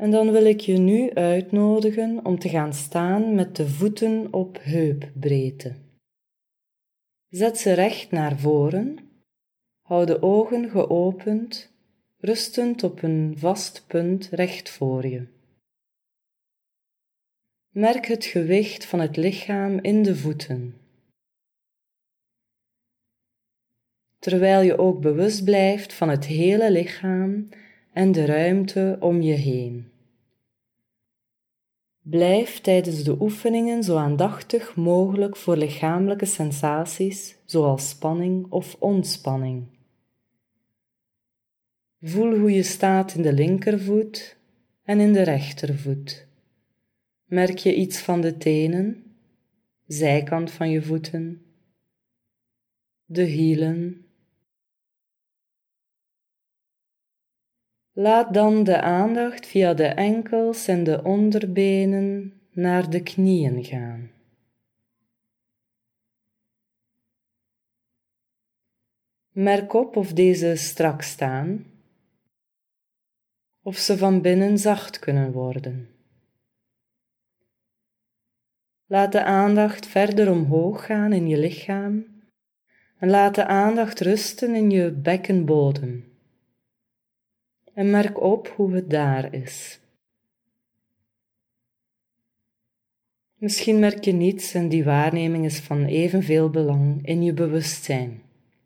En dan wil ik je nu uitnodigen om te gaan staan met de voeten op heupbreedte. Zet ze recht naar voren, hou de ogen geopend, rustend op een vast punt recht voor je. Merk het gewicht van het lichaam in de voeten. Terwijl je ook bewust blijft van het hele lichaam en de ruimte om je heen. Blijf tijdens de oefeningen zo aandachtig mogelijk voor lichamelijke sensaties, zoals spanning of ontspanning. Voel hoe je staat in de linkervoet en in de rechtervoet. Merk je iets van de tenen, zijkant van je voeten, de hielen. Laat dan de aandacht via de enkels en de onderbenen naar de knieën gaan. Merk op of deze strak staan, of ze van binnen zacht kunnen worden. Laat de aandacht verder omhoog gaan in je lichaam en laat de aandacht rusten in je bekkenbodem. En merk op hoe het daar is. Misschien merk je niets en die waarneming is van evenveel belang in je bewustzijn.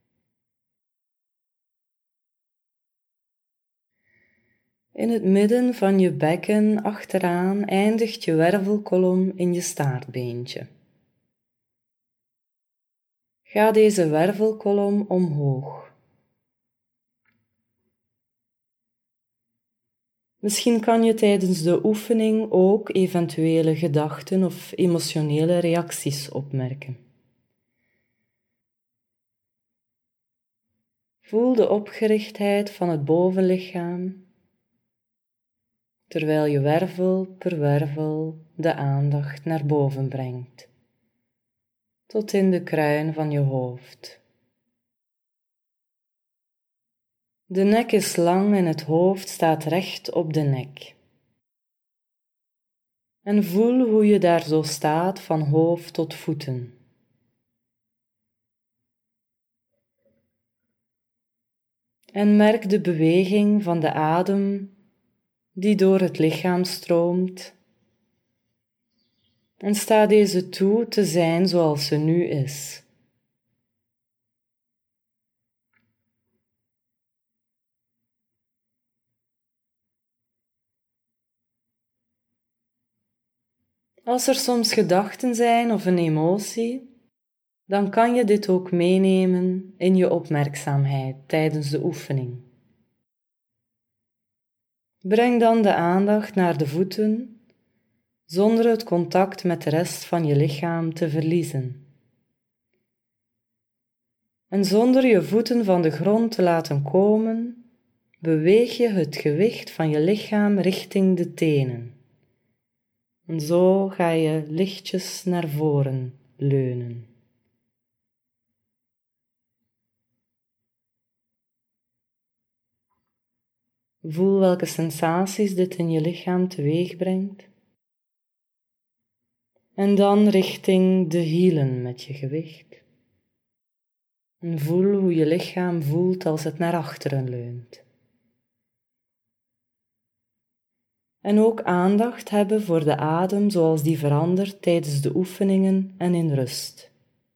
In het midden van je bekken achteraan eindigt je wervelkolom in je staartbeentje. Ga deze wervelkolom omhoog. Misschien kan je tijdens de oefening ook eventuele gedachten of emotionele reacties opmerken. Voel de opgerichtheid van het bovenlichaam, terwijl je wervel per wervel de aandacht naar boven brengt, tot in de kruin van je hoofd. De nek is lang en het hoofd staat recht op de nek. En voel hoe je daar zo staat van hoofd tot voeten. En merk de beweging van de adem die door het lichaam stroomt. En sta deze toe te zijn zoals ze nu is. Als er soms gedachten zijn of een emotie, dan kan je dit ook meenemen in je opmerkzaamheid tijdens de oefening. Breng dan de aandacht naar de voeten, zonder het contact met de rest van je lichaam te verliezen. En zonder je voeten van de grond te laten komen, beweeg je het gewicht van je lichaam richting de tenen. En zo ga je lichtjes naar voren leunen. Voel welke sensaties dit in je lichaam teweeg brengt. En dan richting de hielen met je gewicht. En voel hoe je lichaam voelt als het naar achteren leunt. En ook aandacht hebben voor de adem zoals die verandert tijdens de oefeningen en in rust.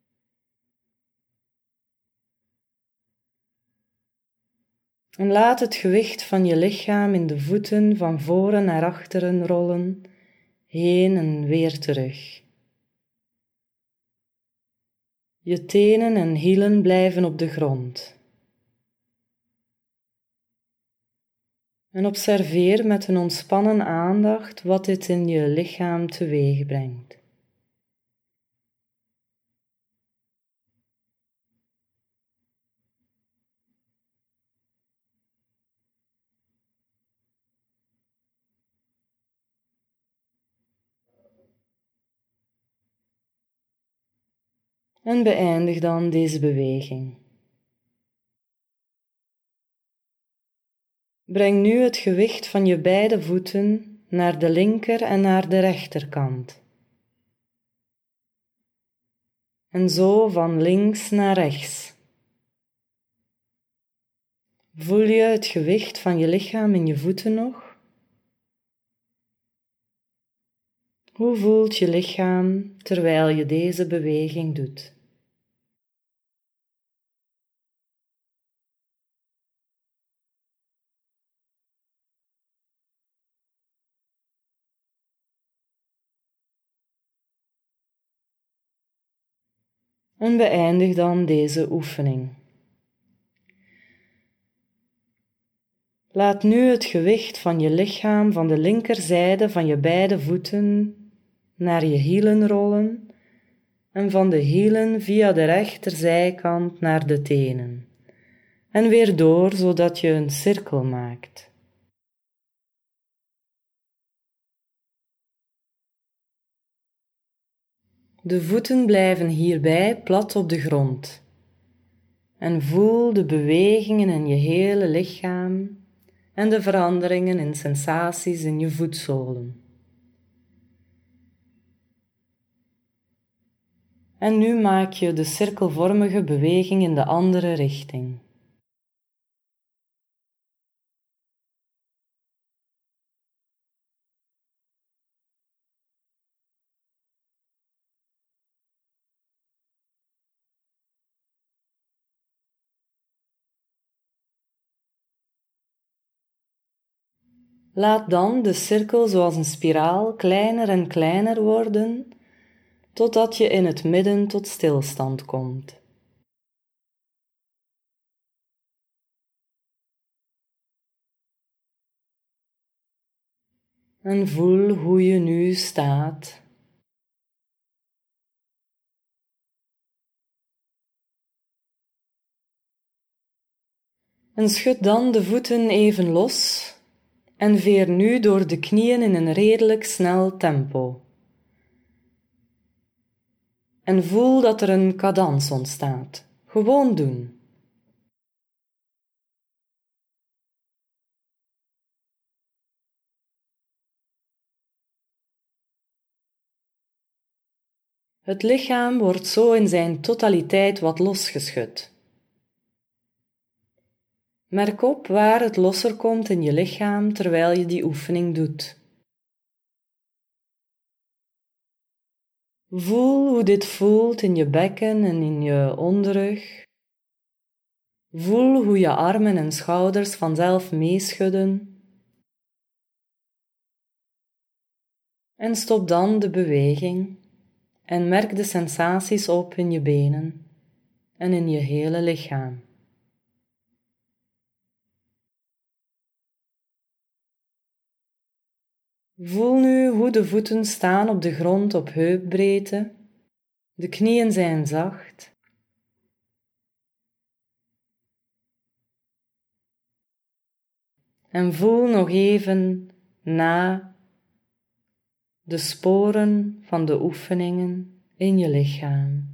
En laat het gewicht van je lichaam in de voeten van voren naar achteren rollen, heen en weer terug. Je tenen en hielen blijven op de grond. En observeer met een ontspannen aandacht wat dit in je lichaam teweeg brengt. En beëindig dan deze beweging. Breng nu het gewicht van je beide voeten naar de linker en naar de rechterkant. En zo van links naar rechts. Voel je het gewicht van je lichaam in je voeten nog? Hoe voelt je lichaam terwijl je deze beweging doet? En beëindig dan deze oefening. Laat nu het gewicht van je lichaam van de linkerzijde van je beide voeten naar je hielen rollen en van de hielen via de rechterzijkant naar de tenen en weer door zodat je een cirkel maakt. De voeten blijven hierbij plat op de grond en voel de bewegingen in je hele lichaam en de veranderingen en sensaties in je voetzolen. En nu maak je de cirkelvormige beweging in de andere richting. Laat dan de cirkel zoals een spiraal kleiner en kleiner worden, totdat je in het midden tot stilstand komt. En voel hoe je nu staat. En schud dan de voeten even los en veer nu door de knieën in een redelijk snel tempo. En voel dat er een cadans ontstaat. Gewoon doen. Het lichaam wordt zo in zijn totaliteit wat losgeschud. Merk op waar het losser komt in je lichaam terwijl je die oefening doet. Voel hoe dit voelt in je bekken en in je onderrug. Voel hoe je armen en schouders vanzelf meeschudden. En stop dan de beweging en merk de sensaties op in je benen en in je hele lichaam. Voel nu hoe de voeten staan op de grond op heupbreedte. De knieën zijn zacht. En voel nog even na de sporen van de oefeningen in je lichaam.